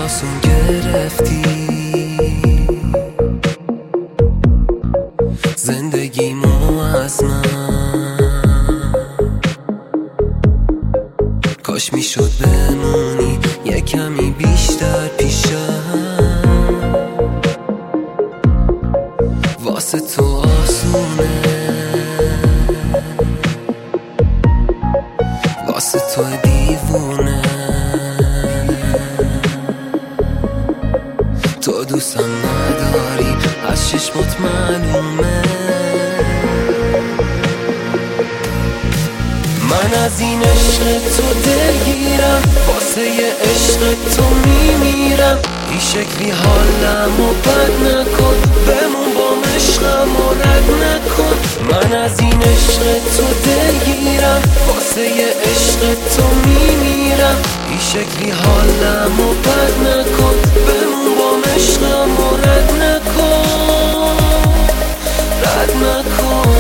آسون گرفتی زندگیمو از من، کاش میشد بمونی یه کمی بیشتر پیشم، واسه تو آسونه، واسه تو دیوونه، تو دوستم نداری از چشمات معلومه. من از این عشق تو دلگیرم، واسه یه عشق تو میمیرم، این شکلی حالمو بد نکن، بمون با عشقم و رد نکن. من از این عشق تو دلگیرم، واسه یه عشق تو میمیرم، این شکلی حالمو بد نکن، بمون با عشقم و رد نکن، رد نکن.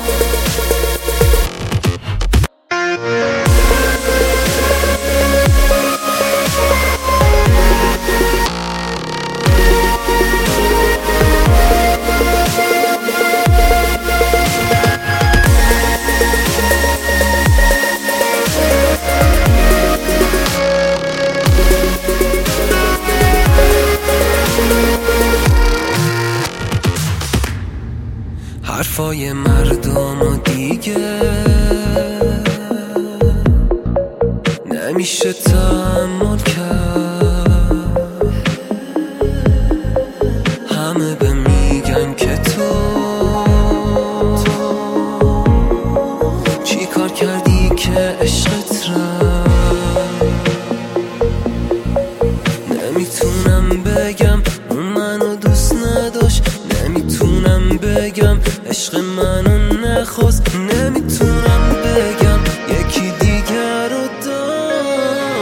حرفای مردم و دیگه نمیشه تحمل کرد، همه به میگن که تو چی کار کردی که عشقت رفت. نمیتونم بگم اون منو دوست نداشت، نمیتونم بگم عشق منو نخواست، نمیتونم بگم یکی دیگر رو داشت.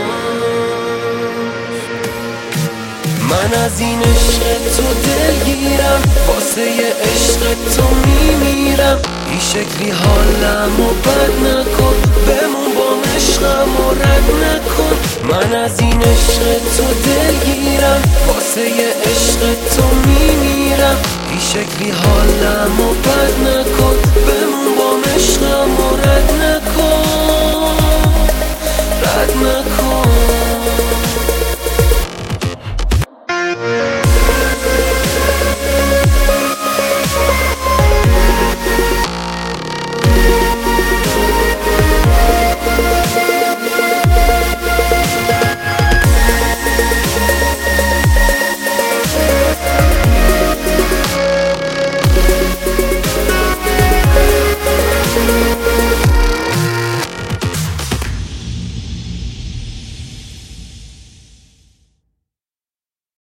من از این عشق تو دلگیرم، واسه یه عشق تو میمیرم، این شکلی حالمو بد نکن، بمون با عشقم و رد نکن. من از این عشق تو دلگیرم، واسه یه عشق تو میمیرم، این شکلی حالمو بد نکن، بمون با عشقم و رد نکن، رد نکن.